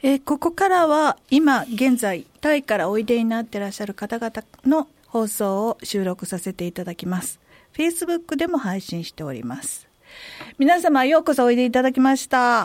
ここからは今現在タイからおいでになっていらっしゃる方々の放送を収録させていただきます。 Facebook でも配信しております。皆様ようこそおいでいただきました。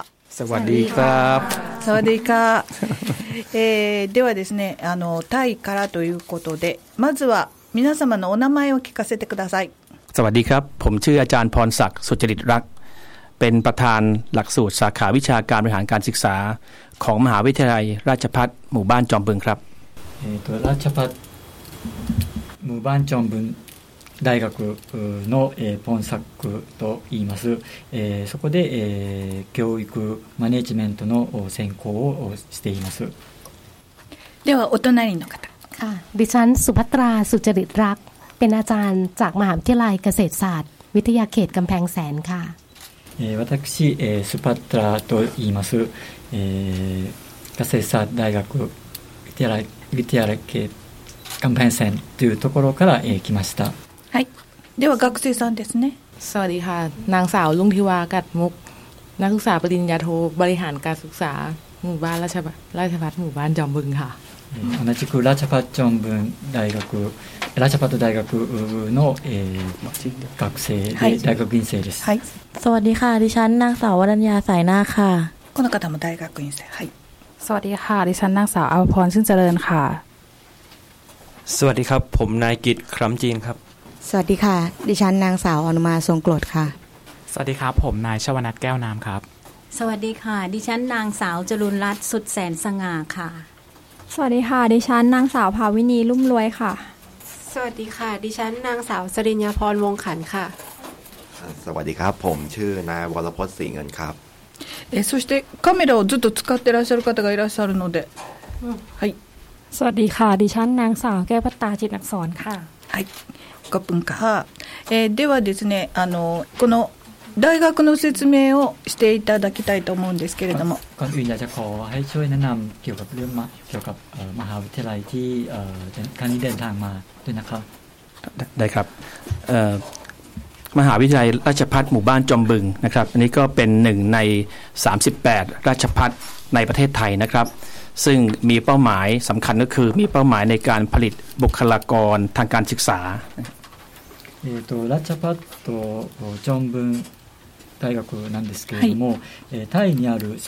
สวัสดีครับสวัสดีค่ะではですね、タイからということで、まずは皆様のお名前を聞かせてください。 สวัสดีครับผมชื่ออาจารย์พรศักดิ์สุจริตรักษ์เป็นประธานหลักสูตรสาขาวิชาการบริหารการศึกษาของมหาวิทยาลัยราชภัฏหมู่บ้านจอมบึงครับราชภัฏหมู่บ้านจอมบึง大学の、ポンサックと言います、そこで、教育マネジメントの専攻をしています。 ではお隣の方。 ค่ะดิฉันสุภัตราสุจริตรักษ์เป็นอาจารย์จากมหาวิทยาลัยเกษตรศาสตร์วิทยาเขตกำแพงแสนค่ะ私、スパットラと言います、เกษตรศาสตร์大学วิทยาลัยเขตกำแพงแสนというところから、来ました。 はい。では学生さんですね。 สวัสดีค่ะนางสาวลุ่งทิวากัดมุกนักศึกษาปริญญาโทบริหารการศึกษาหมู่บ้านราชภัฏหมู่บ้านจอมบึงค่ะ同じくラチャパッチョンブン大学ラチャパット大学の、学生で大学院生です。 はい。สวัสดีค่ะดิฉันนางสาววรัญญาสายนาค่ะこの方も大学院生。はい。 สวัสดีค่ะดิฉันนางสาวอภพรชื่นเจริญค่ะสวัสดีครับผมนายกิตคำจีนครับสวัสดีค่ะดิฉันนางสาวอนุมาทรงกรดค่ะสวัสดีครับผมนายชวนัทแก้วน้ำครับสวัสดีค่ะดิฉันนางสาวจรุณรัตน์สุดแสนสง่าค่ะสวัสดีค่ะดิฉันนางสาวภาวินีลุ่มรวยค่ะสวัสดีค่ะดิฉันนางสาวสริญญาพรวงขันค่ะสวัสดีครับผมชื่อนายวรพจน์ศรีเงินครับそしてカメラをずっと使っていらっしゃる方がいらっしゃるので、はい。 สวัสดีค่ะดิฉันนางสาวแก้วพัตตาจิตอักษรค่ะはい。5分間。ではですね、この大学の説明をしていただきたいと思うんですけれども。 ก่อนอื่นอยากจะขอให้ช่วยแนะนำเกี่ยวกับเรื่องเกี่ยวกับมหาวิทยาลัยที่ครั้งนี้เดินทางมาด้วยนะครับได้ครับมหาวิทยาลัยราชภัฏหมู่บ้านจอมบึงนะครับอันนี้ก็เป็น1ใน38ราชภัฏในประเทศไทยนะครับซึ่งมีเป้าหมายสำคัญก็คือมีเป้าหมายในการผลิตบุคลากรทางการศึกษาラチャパットジョンブン大学なんですけれども、タイにある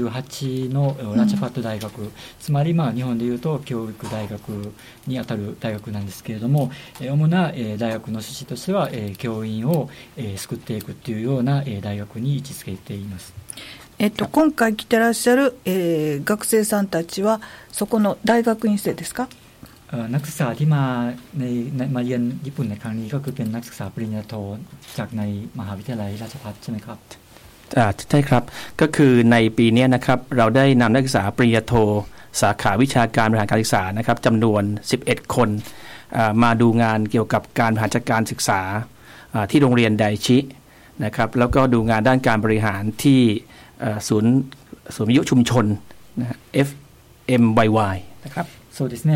38のラチャパット大学、つまり日本でいうと教育大学にあたる大学なんですけれども、主な大学の趣旨としては教員を救っていくというような大学に位置づけています。 今回来てらっしゃる、学生さんたちはそこの大学院生ですか？ นักศึกษาที่มาเรียนญี่ปุ่นในครั้งนี้ก็คือเป็นนักศึกษาปริญญาโทจากในมหาวิทยาลัยราชภัฏใช่ไหมครับใช่ครับก็คือในปีนี้นะครับเราได้นำนักศึกษาปริญญาโทสาขาวิชาการบริหารการศึกษานะครับจำนวน11คนมาดูงานเกี่ยวกับการบริหารจัดการศึกษาที่โรงเรียนไดชินะครับแล้วก็ดูงานด้านการบริหารที่ศูนย์วิทยุชุมชนนะ FMYY นะครับそうですね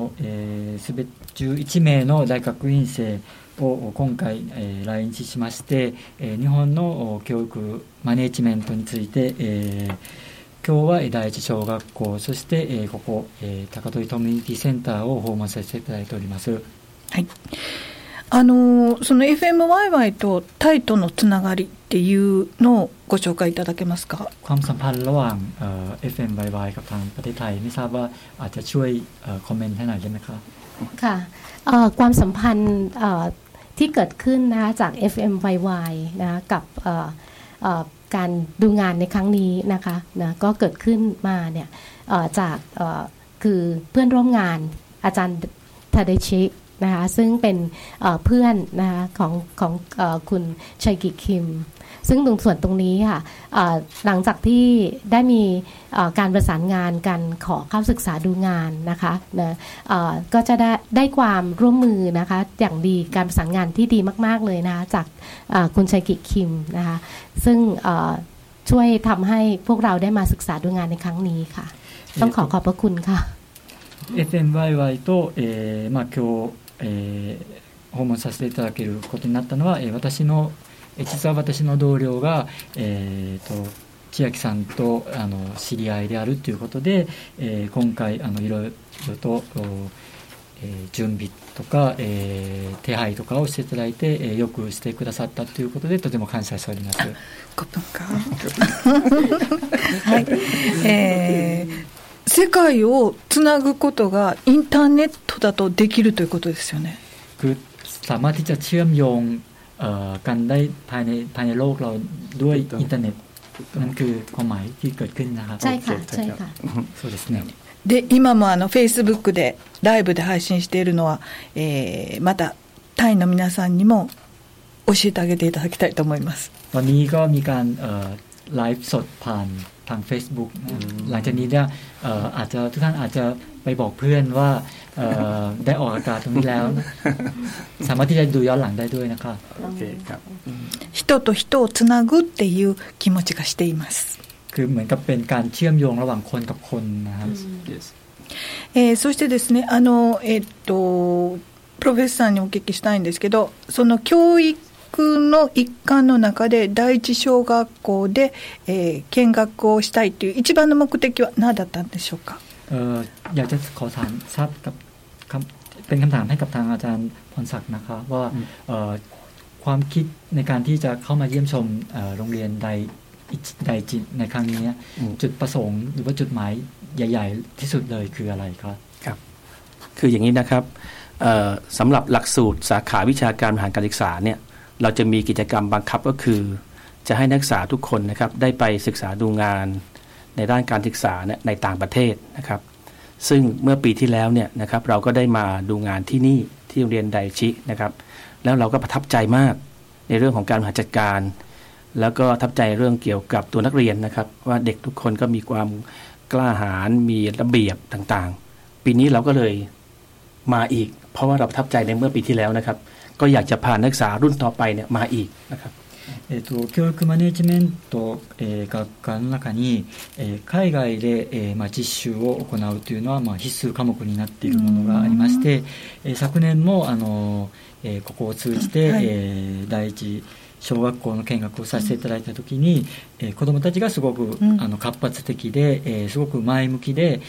11名の大学院生を今回、来日しまして、日本の教育マネジメントについて、今日は第一小学校そして、ここ、高取コミュニティセンターを訪問させていただいております。 はい。その FMYY とタイとのつながりっていうのをご紹介いただけますか？ ความสัมพันธ์ระหว่าง FMYY กับทางประเทศไทยไม่ทราบว่าอาจจะช่วยคอมเมนต์ให้หน่อยได้ไหมครับค่ะความสัมพันธ์ที่เกิดขึ้นนะคะจาก FMYY นะกับการดูงานในครั้งนี้นะคะนะก็เกิดขึ้นมาเนี่ยจากคือเพื่อนร่วมงานอาจารย์ทาเดชินะคะซึ่งเป็นเพื่อนนะคะของคุณชัยกิคิมซึ่งตรงส่วนตรงนี้ค่ะหลังจากที่ได้มีการประสานงานกันขอเข้าศึกษาดูงานนะคะนะก็จะได้ความร่วมมือนะคะอย่างดีการประสานงานที่ดีมากๆเลยนะคะจากคุณชัยกิคิมนะคะซึ่งช่วยทำให้พวกเราได้มาศึกษาดูงานในครั้งนี้ค่ะต้องขอบพระคุณค่ะ FMYY と、今日訪問させていただけることになったのは、実は私の同僚が、 千秋さんと知り合いであるということで、今回いろいろと、準備とか、手配とかをしていただいて、よくしてくださったということでとても感謝しております。 5分間はい、世界をつなぐことがインターネットだとできるということですよね。 คือสามารถที่จะเชื่อมโยงกันได้ภายในโลกเราด้วยอินเทอร์เน็ตนั่นคือความหมายที่เกิดขึ้นนะครับใช่ค่ะใช่ค่ะそうですね。 で今もFacebook でライブで配信しているのは、またタイの皆さんにも教えてあげていただきたいと思います。 ตอนนี้ก็มีการไลฟ์สดผ่านทาง Facebook หลังจากนี้เนี่ยอาจจะทุกท่านอาจจะไปบอกเพื่อนว่าได้ออกอากาศตรงนี้แล้วสามารถที่จะดูย้อนหลังได้ด้วยนะคะโอเคครับ人と人をつなぐっていう気持ちがしています。 คือเหมือนกับเป็นการเชื่อมโยงระหว่างคนกับคนนะครับそしてですねプロフェッサーにお聞きしたいんですけど、その教育の一環の中で第一小学校で、見学をしたいという一番の目的は何だったんでしょうか。 อยากจะขอถามทราบกับเป็นคำถามให้กับทางอาจารย์พรศักดิ์นะคะว่าความคิดในการที่จะเข้ามาเยี่ยมชมโรงเรียนใดจิตในครั้งนี้จุดประสงค์หรือว่าจุดหมายใหญ่ๆที่สุดเลยคืออะไรครับครับคืออย่างนี้นะครับสำหรับหลักสูตรสาขาวิชาการบริหารการศึกษาเนี่ยเราจะมีกิจกรรมบังคับก็คือจะให้นักศึกษาทุกคนนะครับได้ไปศึกษาดูงานในด้านการศึกษาในต่างประเทศนะครับซึ่งเมื่อปีที่แล้วเนี่ยนะครับเราก็ได้มาดูงานที่นี่ที่โรงเรียนไดชินะครับแล้วเราก็ประทับใจมากในเรื่องของการบริหารจัดการแล้วก็ประทับใจเรื่องเกี่ยวกับตัวนักเรียนนะครับว่าเด็กทุกคนก็มีความกล้าหาญมีระเบียบต่างๆปีนี้เราก็เลยมาอีกเพราะว่าเราประทับใจในเมื่อปีที่แล้วนะครับก็อยากจะพานักศึกษารุ่นต่อไปเนี่ยมาอีกนะครับ教育マネジメント、学科の中に、海外で、実習を行うというのは、必須科目になっているものがありまして、昨年もここを通じて、はい、第一小学校の見学をさせていただいたときに、子どもたちがすごく、活発的で、すごく前向きで、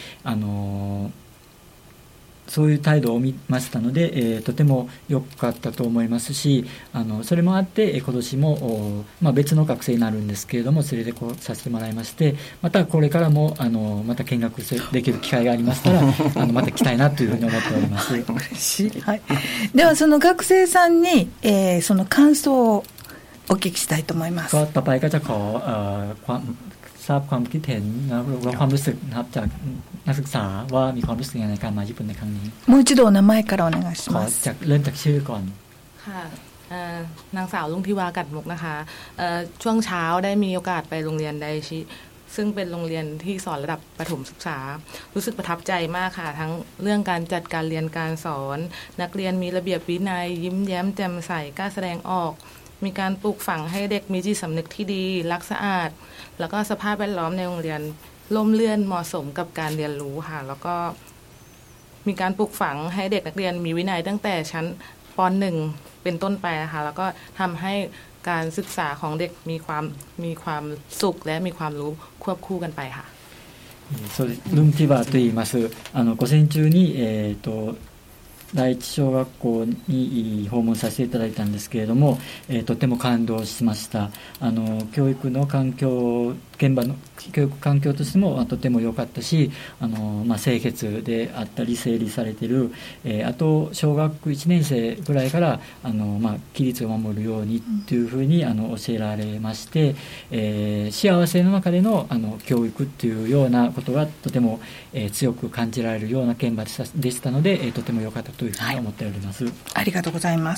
そういう態度を見ましたので、とても良かったと思いますし、それもあって今年も、別の学生になるんですけれども連れてこさせてもらいまして、またこれからもまた見学できる機会がありましたらまた来たいなというふうに思っております。 嬉しい、はい、ではその学生さんに、その感想をお聞きしたいと思います。 ก็ต่อไปก็จะขอทราบความคิดเห็นและความรู้สึกนะครับจากนักศึกษาว่ามีความรู้สึกยังไงในการมาญี่ปุ่นในครั้งนี้もう一度お名前からお願いします。 เริ่มจากชื่อก่อนค่ะนางสาวลุงทิวากัดมุกนะคะช่วงเช้าได้มีโอกาสไปโรงเรียนไดชิซึ่งเป็นโรงเรียนที่สอนระดับประถมศึกษารู้สึกประทับใจมากค่ะทั้งเรื่องการจัดการเรียนการสอนนักเรียนมีระเบียบวินัยยิ้มแย้มแจ่มใสกล้าแสดงออกมีการปลูกฝังให้เด็กมีจิตสำนึกที่ดีรักสะอาดแล้วก็สภาพแวดล้อมในโรงเรียนร่มรื่นเหมาะสมกับการเรียนรู้ค่ะแล้วก็มีการปลูกฝังให้เด็กนักเรียนมีวินัยตั้งแต่ชั้นป .1 เป็นต้นไปค่ะแล้วก็ทำให้การศึกษาของเด็กมีความสุขและมีความรู้ควบคู่กันไปค่ะそうです。ルンティバーと言います。午前中に第一小学校に訪問させていただいたんですけれども、とても感動しました。教育の環境、現場の教育環境としてもとても良かったし、清潔であったり整理されている、あと小学1年生ぐらいから規律を守るようにというふうに教えられまして、幸せの中での教育というようなことがとても、強く感じられるような現場でしたので、とても良かったというふうに思っております。 ありがとうございます。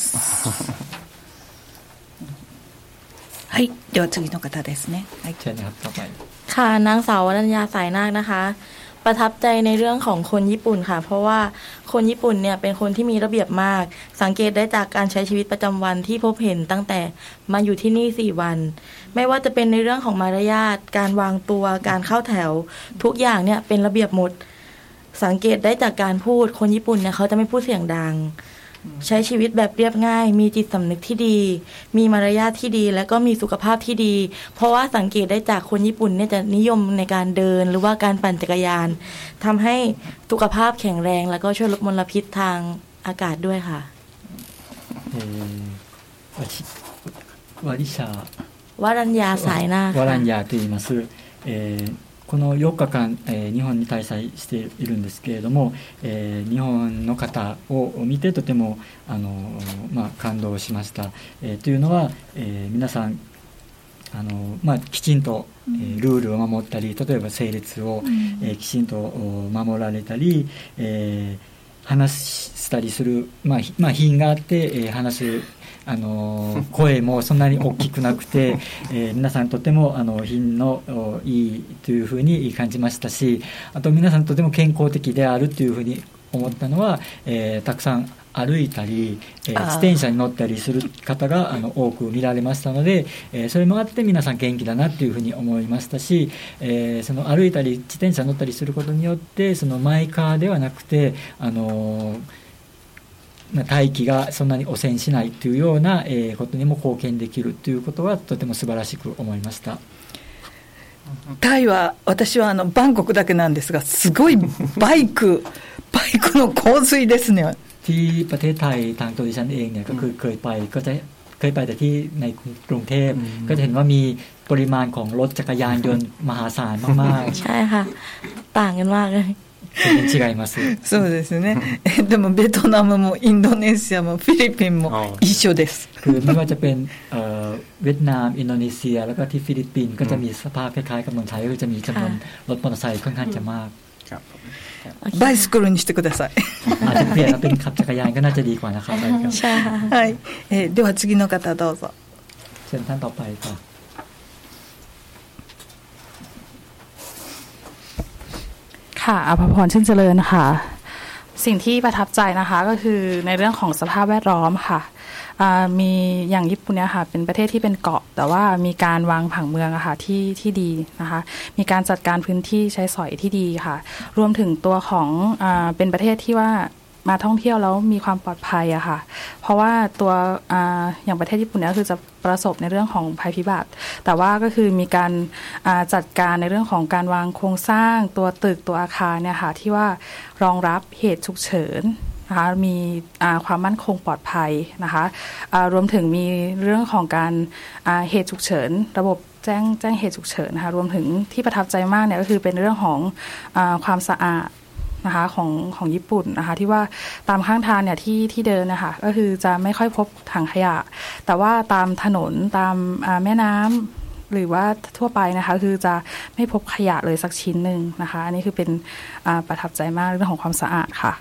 はい、では次の方ですね。はい、 ค่ะนางสาววรัญญาสายนาคนะคะประทับใจในเรื่องของคนญี่ปุ่นค่ะเพราะว่าคนญี่ปุ่นเนี่ยเป็นคนที่มีระเบียบมากสังเกตได้จากการใช้ชีวิตประจำวันที่พบเห็นตั้งแต่มาอยู่ที่นี่4วันไม่ว่าจะเป็นในเรื่องของมารยาทการวางตัวการเข้าแถวทุกอย่างเนี่ยเป็นระเบียบหมดสังเกตได้จากการพูดคนญี่ปุ่นเนี่ยเขาจะไม่พูดเสียงดังใช้ชีวิตแบบเรียบง่ายมีจิตสำนึกที่ดีมีมารยาทที่ดีและก็มีสุขภาพที่ดีเพราะว่าสังเกตได้จากคนญี่ปุ่นเนี่ยจะนิยมในการเดินหรือว่าการปั่นจักรยานทำให้สุขภาพแข็งแรงแล้วก็ช่วยลดมลพิษทางอากาศด้วยค่ะワリシャวรัญญาสายหน้าワランヤと言います、この4日間、日本に滞在しているんですけれども、日本の方を見てとても感動しました、というのは、皆さんきちんと、ルールを守ったり例えば整列を、きちんと守られたり、話したりする、品があって、話す声もそんなに大きくなくて、皆さんとても品のいいというふうに感じましたし、あと皆さんとても健康的であるというふうに思ったのは、たくさん歩いたり、自転車に乗ったりする方が多く見られましたので、それもあって皆さん元気だなというふうに思いましたし、その歩いたり自転車に乗ったりすることによってそのマイカーではなくて大気がそんなに汚染しないというようなことにも貢献できるということはとても素晴らしく思いました。 タイは私はバンコクだけなんですがすごいバイクの洪水ですね。 ที่ประเทศไทยทางตัวดิฉันเองเนี่ยก็คือเคยไปแต่ที่ในกรุงเทพก็จะเห็นว่ามีปริมาณของรถจักรยานยนต์มหาศาลมากๆใช่ค่ะต่างกันมากเลย違いますそうですねでもベトナムもインドネシアもフィリピンも一緒ですคือไม่ว่าจะเป็นเวียดนามอินโดนีเซียแล้วก็ที่ฟิลิปปินส์ก็จะมีสภาพคล้ายๆกับเมืองไทยก็จะมีจำนวนรถมอเตอร์ไซค์ค่อนข้างจะมากバイスクルにしてくださいอาจจะเปลี่ยนมาเป็นขับจักรยานก็น่าจะดีกว่านะครับใช่はい、では次の方どうぞเชิญท่านต่อไปค่ะค่ะอภพรชื่นเจริญค่ะสิ่งที่ประทับใจนะคะก็คือในเรื่องของสภาพแวดล้อมค่ะมีอย่างญี่ปุ่นเนี่ยค่ะเป็นประเทศที่เป็นเกาะแต่ว่ามีการวางผังเมืองอะค่ะที่ดีนะคะมีการจัดการพื้นที่ใช้สอยที่ดีค่ะรวมถึงตัวของเป็นประเทศที่ว่ามาท่องเที่ยวแล้วมีความปลอดภัยอะค่ะเพราะว่าตัวอย่างประเทศญี่ปุ่นเนี่ยคือจะประสบในเรื่องของภัยพิบัติแต่ว่าก็คือมีการจัดการในเรื่องของการวางโครงสร้างตัวตึกตัวอาคารเนี่ยค่ะที่ว่ารองรับเหตุฉุกเฉินนะคะมีความมั่นคงปลอดภัยนะคะรวมถึงมีเรื่องของการเหตุฉุกเฉินระบบแจ้งเหตุฉุกเฉินนะคะรวมถึงที่ประทับใจมากเนี่ยก็คือเป็นเรื่องของความสะอาดนะคะของญี่ปุ่นนะคะที่ว่าตามข้างทางเนี่ยที่เดินนะคะก็คือจะไม่ค่อยพบถังขยะแต่ว่าตามถนนตามแม่น้ำหรือว่าทั่วไปนะคะคือจะไม่พบขยะเลยสักชิ้นหนึ่งนะคะอันนี้คือเป็นประทับใจมากเรื่องของความสะอาดค่ะ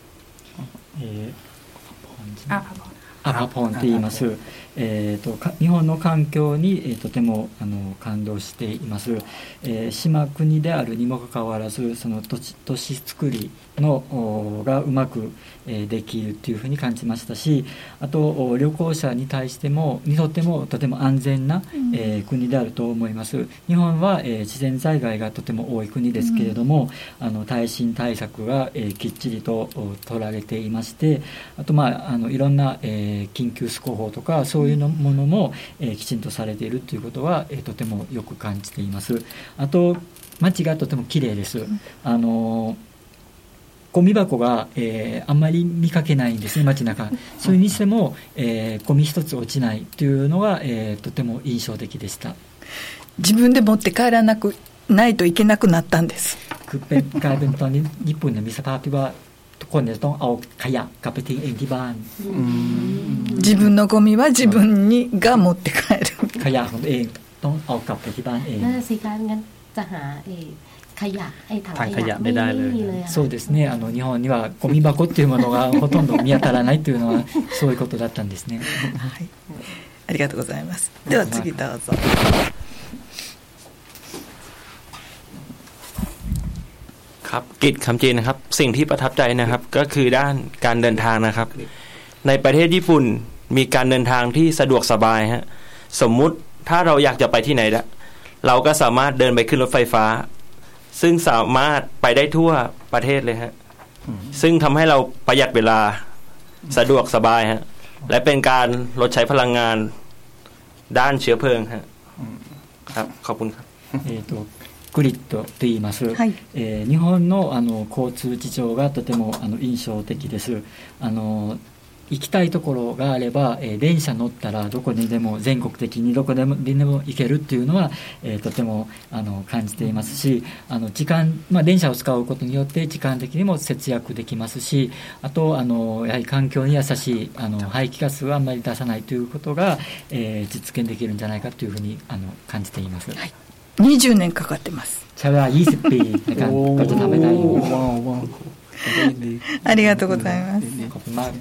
アパポンと言います、日本の環境に、とても感動しています、島国であるにもかかわらずその都市作りがうまくできるというふうに感じましたし、あと旅行者に対してにとってもとても安全な、国であると思います。日本は、自然災害がとても多い国ですけれども、耐震対策が、きっちりと取られていまして、あといろんな、緊急施工法とかそういうものも、きちんとされているということは、とてもよく感じています。あと街がとてもきれいです。ゴミ箱が、あんまり見かけないんですね、街中。それにしても、ゴミ一つ落ちないというのが、とても印象的でした。 自分で持って帰らないといけなくなったんです。 กลายเป็นตอนนี้ญี่ปุ่นมีสภาพที่ว่าทุกคนจะต้องเอาขยะกลับไปทิ้งเองที่บ้าน。 自分のゴミは自分が持って帰る。 ขยะของตัวเองต้องเอากลับไปที่บ้านเอง。 น่าสิคะงั้นจะหาขยะถังขยะไม่ได้เลยそうですね。日本にはゴミ箱っていうものがほとんど見当たらないというのはそういうことだったんですね。 はい。ありがとうございます。では次どうぞ。 ครับกิจคำจีนนะครับสิ่งที่ประทับใจนะครับก็คือด้านการเดินทางนะครับในประเทศญี่ปุ่นมีการเดินทางที่สะดวกสบายฮะสมมุติถ้าเราอยากจะไปที่ไหนเราก็สามารถเดินไปขึ้นรถไฟฟ้าซึ่งสามารถไปได้ทั่วประเทศเลยฮะซึ่งทำให้เราประหยัดเวลาสะดวกสบายฮะและเป็นการลดใช้พลังงานด้านเชื้อเพลิงฮะครับขอบคุณครับグリッドと言います、はい日本の交通事情がとても印象的です。行きたいところがあれば、電車乗ったらどこにでも全国的にどこでも行けるっていうのは、とても感じていますし、時間、電車を使うことによって時間的にも節約できますし、あとやはり環境に優しい排気ガスをあんまり出さないということが、実現できるんじゃないかというふうに感じています。はい 20年かかってます。 ใช้เวลา20ปีในการก็จะทำให้ได้ありがとうございます。 ขอบคุณมาก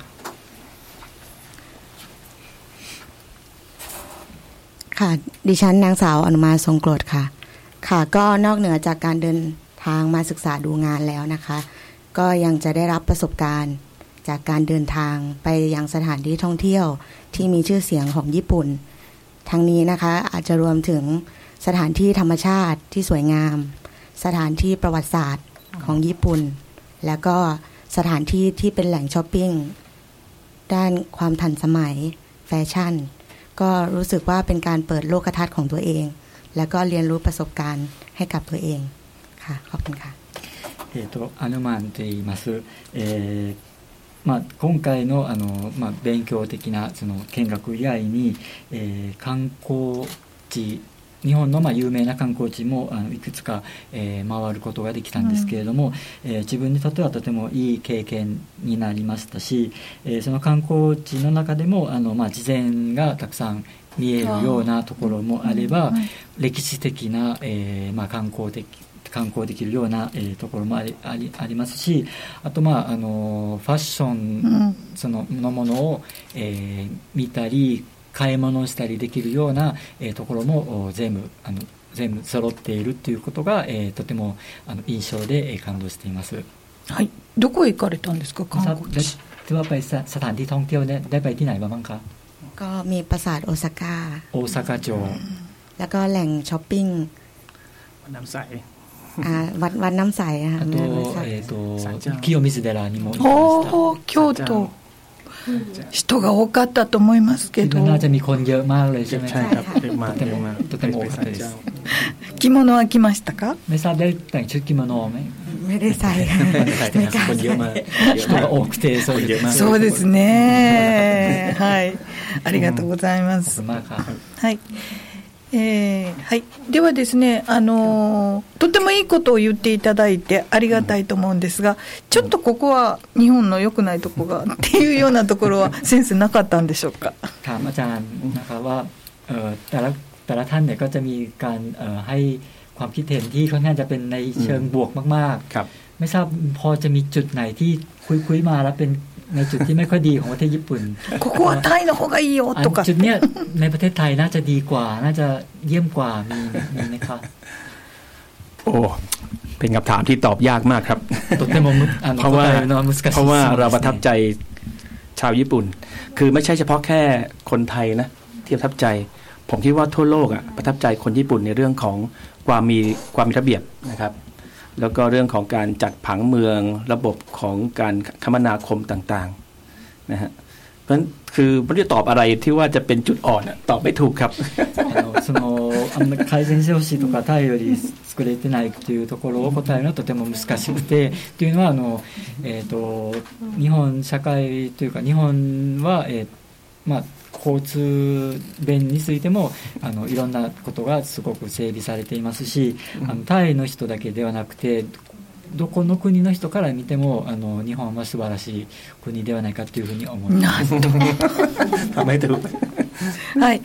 ค่ะดิฉันนางสาวอนุมาทรงกรดค่ะค่ะก็นอกเหนือจากการเดินทางมาศึกษาดูงานแล้วนะคะก็ยังจะได้รับประสบการณ์จากการเดินทางไปยังสถานที่ท่องเที่ยวที่มีชื่อเสียงของญี่ปุ่นทั้งนี้นะคะอาจจะรวมถึงสถานที่ธรรมชาติที่สวยงามสถานที่ประวัติศาสตร์ของญี่ปุ่นแล้วก็สถานที่ที่เป็นแหล่งช้อปปิ้งด้านความทันสมัยแฟชั่นก็รู้สึกว่าเป็นการเปิดโลกทัศน์ของตัวเองแล้วก็เรียนรู้ประสบการณ์ให้กับตัวเองค่ะขอบคุณค่ะアヌマンと言います。今回の勉強的なその見学以外に、観光地日本の有名な観光地もいくつか、回ることができたんですけれども、自分にとってはとてもいい経験になりましたし、その観光地の中でも自然がたくさん見えるようなところもあれば、歴史的な、観光できるような、ところもありますし、あとファッションそのものを、見たり買い物したりできるような、ところも全部揃っているということが、とても印象で感動しています。 はい。どこへ行かれたんですか観光地？ ถือว่าไปสถานที่ท่องเที่ยวได้ไปที่ไหนบ้างคะก็มีปราสาทโอซาก้าโอซาก้าโจแล้วก็แหล่งช้อปปิ้งน้ำใสวัดน้ำใสค่ะあと清水寺にも行きました。 おー京都人が多かったと思いますけどน่าจะมีคนเยอะมากเลยใช่ไหมใช่ครับเยอะมากとても多かったです着物は着ましたかไม่ทราบได้แต่งชุดกิโมโนไหมไม่ได้ใส่คนเยอะมาก人が多くてそうเยอะมากそうですねはいありがとうございますはいはい、ではですね、とてもいいことを言っていただいてありがたいと思うんですが、ちょっとここは日本の良くないところがっていうようなところはセンスなかったんでしょうか。 ถามอาจารย์นะคะว่าแต่ละท่านเนี่ยก็จะมีการให้ความคิดเห็นที่ค่อนข้างจะเป็นในเชิงบวกมากๆไม่ทราบพอจะมีจุดไหนที่คุยมาแล้วเป็นในจุดที่ไม่ค่อยดีของประเทศญี่ปุ่นここはタイの方がいいよとかจุดเนี้ยในประเทศไทยน่าจะดีกว่าน่าจะเยี่ยมกว่ามีไหมครับโอ้เป็นคำถามที่ตอบยากมากครับเพราะว่าเราประทับใจชาวญี่ปุ่นคือไม่ใช่เฉพาะแค่คนไทยนะที่ประทับใจผมคิดว่าทั่วโลกประทับใจคนญี่ปุ่นในเรื่องของความมีระเบียบนะครับแล้วก็เรื่องของการจัดผังเมืองระบบของการคมนาคมต่างๆนะฮะเพราะฉะนั้นคือไม่ได้ตอบอะไรที่ว่าจะเป็นจุดอ่อนตอบไม่ถูกครับその改善してほしいとかタイより作れてないというところを答えるのはとても難しくてというのは日本社会というか日本は交通便についてもいろんなことがすごく整備されていますしタイの人だけではなくてどこの国の人から見ても日本は素晴らしい国ではないかというふうに思います。 はい、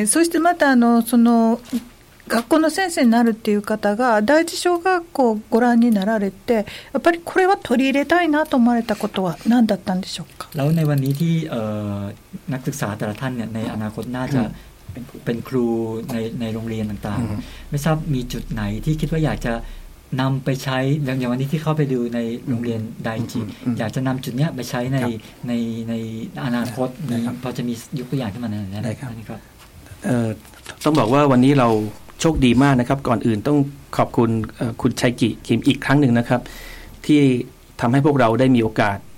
そしてまたその学校の先生になるっていう方が第一小学校をご覧になられてやっぱりこれは取り入れたいなと思われたことは何だったんでしょうか。 แล้วในวันนี้ที่นักศึกษาแต่ละท่านเนี่ยในอนาคตน่าจะเป็นครูในโรงเรียนต่างๆไม่ทราบมีจุดไหนที่คิดว่าอยากจะนำไปใช้อย่างวันนี้ที่เข้าไปดูในโรงเรียนไดจิอยากจะนำจุดนี้ไปใช้ในอนาคตพอจะมียกตัวอย่างขึ้นมาหน่อยได้ครับต้องบอกว่าวันนี้เราโชคดีมากนะครับก่อนอื่นต้องขอบคุณคุณชัยกิคิมอีกครั้งหนึ่งนะครับที่ทำให้พวกเราได้มีโอกาส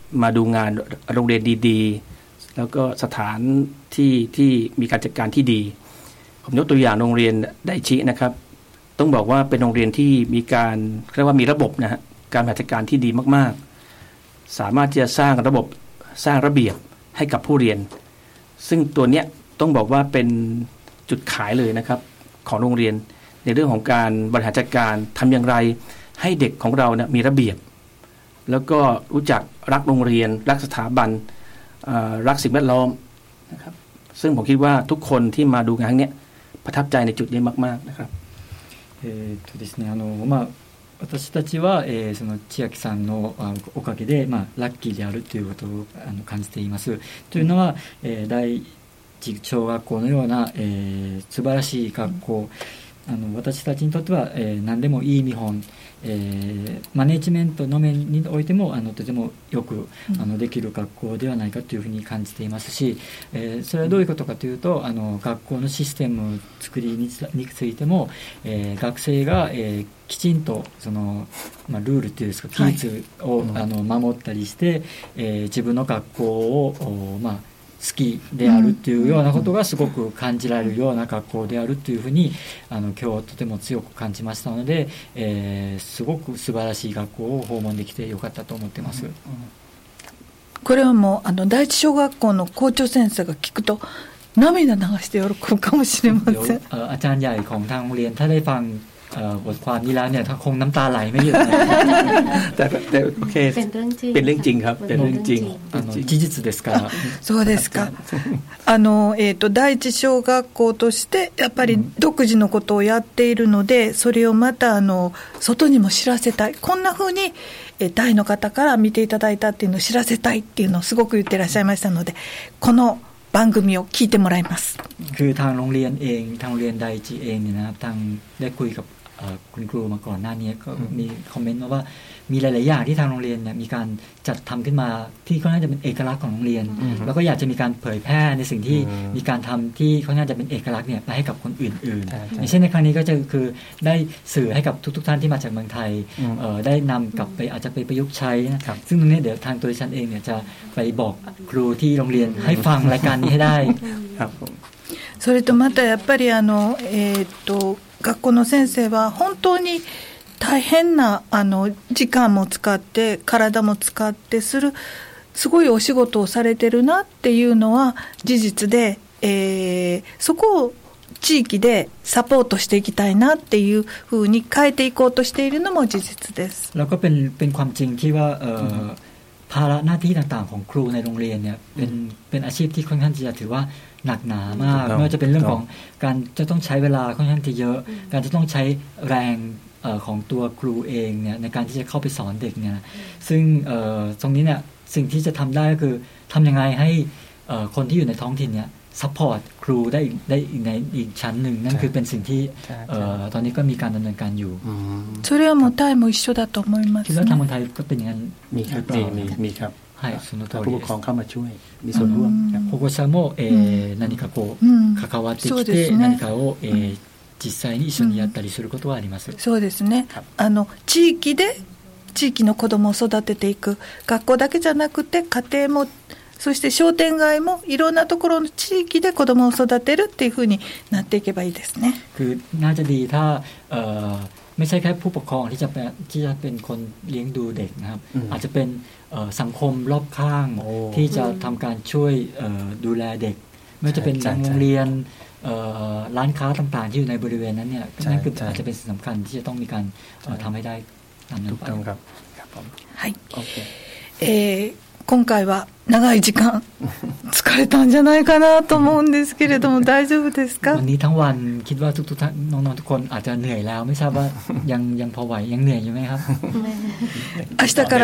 มาดูงานโรงเรียนดีๆแล้วก็สถานที่มีการจัดการที่ดีผมยกตัวอย่างโรงเรียนไดชินะครับต้องบอกว่าเป็นโรงเรียนที่มีการเรียกว่ามีระบบนะฮะการจัดการที่ดีมากๆสามารถที่จะสร้างระบบสร้างระเบียบให้กับผู้เรียนซึ่งตัวเนี้ยต้องบอกว่าเป็นจุดขายเลยนะครับของโรงเรียนในเรื่องของการบริหารจัดการทำอย่างไรให้เด็กของเราเนี่ยมีระเบียบแล้วก็รู้จักรักโรงเรียนรักสถาบันรักสิ่งแวดล้อมนะครับซึ่งผมคิดว่าทุกคนที่มาดูงานนี้ประทับใจในจุดนี้มากๆนะครับですね私たちは、その千秋さんのおかげで、ラッキーであるということを感じています。というのは、第一小学校のような、素晴らしい学校、私たちにとっては、何でもいい見本、マネジメントの面においてもとてもよくできる学校ではないかというふうに感じていますし、それはどういうことかというと学校のシステム作りについても、学生が、きちんとその、ルールというですか規律を、守ったりして、自分の学校を好きであるというようなことがすごく感じられるような学校であるというふうに今日とても強く感じましたので、すごく素晴らしい学校を訪問できてよかったと思っています。 これはもう第一小学校の校長先生が聞くと涙流して喜ぶかもしれません。 อาจารย์ใหญ่ของทางโรงเรียนถ้าได้ฟังบทความนี้แล้วเนี่ยคงน้ำตาไหลไม่หยุดแต่โอเคเป็นเรื่องจริงครับเป็นเรื่องจริง事実ですからそうですか第一小学校としてやっぱり独自のことをやっているのでそれをまた外にも知らせたいこんな風にタイの方から見ていただいたっていうのを知らせたいっていうのをすごく言ってらっしゃいましたのでこの番組を聞いてもらいますคือทางโรงเรียนเองทางโรงเรียนไดจิเองเนี่ยนะครับทางได้คุยกับคุณครูมาก่อนหน้านี้ก็มีคอมเมนต์ว่ามีหลายๆอย่างที่ทางโรงเรียนเนี่ยมีการจัดทำขึ้นมาที่ค่อนข้างจะเป็นเอกลักษณ์ของโรงเรียนแล้วก็อยากจะมีการเผยแพร่ในสิ่งที่มีการทำที่ค่อนข้างจะเป็นเอกลักษณ์เนี่ยไปให้กับคนอื่นๆอย่างเช่นในครั้งนี้ก็จะคือได้สื่อให้กับทุกๆท่านที่มาจากเมืองไทยได้นำกลับไปอาจจะไปประยุกต์ใช้นะครับซึ่งตรงนี้เดี๋ยวทางตัวดิฉันเองเนี่ยจะไปบอกครูที่โรงเรียนให้ฟังรายการนี้ให้ได้ครับそれとまたやっぱり学校の先生は本当に大変な時間も使って体も使ってすごいお仕事をされてるなっていうのは事実で、そこを地域でサポートしていきたいなっていうふうに変えていこうとしているのも事実です。 แล้วก็เป็นความจริงที่ว่าภาระหน้าที่ต่างๆของครูในโรงเรียนเนี่ยเป็นอาชีพที่ค่อนข้างจะถือว่าหนักหนามากไม่ว่าจะเป็นเรื่องของการจะต้องใช้เวลาค่อนข้างที่เยอะการจะต้องใช้แรงของตัวครูเองเนี่ยในการที่จะเข้าไปสอนเด็กเนี่ยซึ่งตรงนี้เนี่ยสิ่งที่จะทำได้ก็คือทำยังไงให้คนที่อยู่ในท้องถิ่นเนี่ยซัพพอร์ตครูได้ในอีกชั้นหนึ่งนั่นคือเป็นสิ่งที่ตอนนี้ก็มีการดำเนินการอยู่それはもうタイも一緒だと思います。 คิดว่าทางเมืองไทยก็เป็นอย่างนั้นมีครับมีครับはいその通りです。 ผู้ปกครองเข้ามาช่วยมีส่วนร่วม保護者も何かこう関わってきて何かを実際に一緒にやったりすることはあります。 そうですね。地域の子どもを育てていく学校だけじゃなくて家庭もそして商店街もいろんなところの地域で子どもを育てるっていうふうになっていけばいいですね。 คือน่าจะดีถ้าไม่ใช่แค่ผู้ปกครองที่จะเป็นคนเลี้ยงดูเด็กนะครับอาจจะเป็นสังคมรอบข้างที่จะทำการช่วยดูแลเด็กไม่ว่าจะเป็นโรงเรียนร้านค้าต่างๆที่อยู่ในบริเวณนั้นเนี่ยนั่นคืออาจจะเป็นสิ่งสำคัญที่จะต้องมีการทำให้ได้ตามนั้นไปครับผมはい、今回は長い時間疲れたんじゃないかなと思うんですけれども大丈夫ですか？ วันนี้ทั้งวันคิดว่าทุกท่านน้องๆทุกคนอาจจะเหนื่อยแล้วไม่ทราบว่ายังพอไหวยังเหนื่อยอยู่ไหมครับ明日から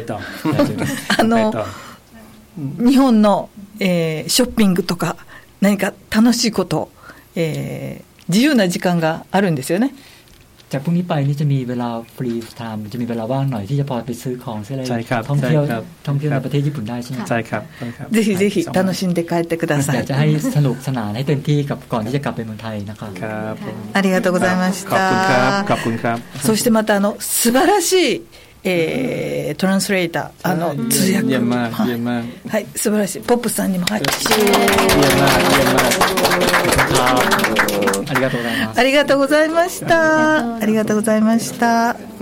日本のショッピングとか何か楽しいこと自由な時間があるんですよね。 จากพรุ่งนี้ไปนี่จะมีเวลาฟรีไทม์จะมีเวลาว่างหน่อยที่จะพอไปซื้อของซื้ออะไรท่องเที่ยวในประเทศญี่ปุ่นได้ใช่ไหมใช่ครับぜひぜひ楽しんで帰ってください。 อยากจะให้สนุกสนานให้เต็มที่กับก่อนที่จะกลับไปเมืองไทยนะครับありがとうございました。 ขอบคุณครับそしてまた素晴らしいトランスレーター通訳、 เยี่ยมมากเยี่ยมมากはい、素晴らしい。ポップさんにも拍手。 เยี่ยมมากเยี่ยมมากครับありがとうございます。 ありがとうございました。ありがとうございました。